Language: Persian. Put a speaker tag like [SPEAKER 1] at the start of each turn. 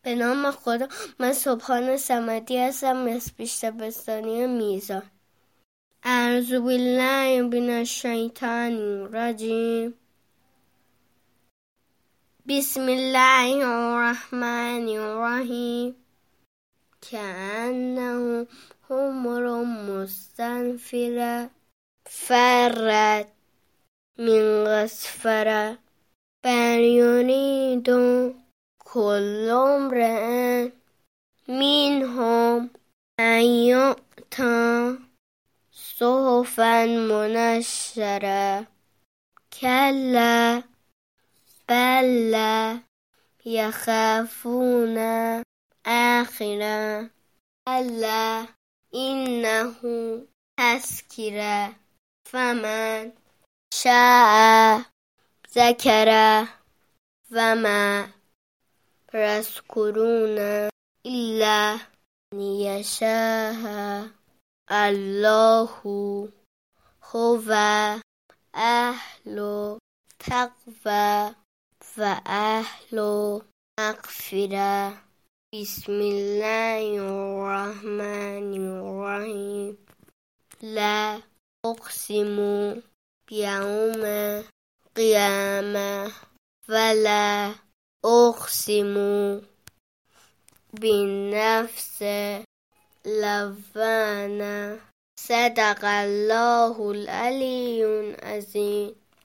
[SPEAKER 1] به نام خدا. من سبحان صمدی هستم از پیش دبستانی میزان. اعوذ بالله من الشیطان الرجیم. بسم الله الرحمن الرحیم. كأنه حمر مستنفرة فرت من قسورة بل يريد كل امرئ منهم أن يؤتى صحفا منشرة كلا بل لا يخافون آخرة كلا إنه تذكرة فمن شاء ذكره وما يذكرون إلا أن يشاء الله هو أهل تقوى وأهل مغفرة. بسم الله الرحمن الرحيم. لا أقسم بيوم القيامة ولا أقسم بالنفس اللوامة. صدق الله العلي العظيم.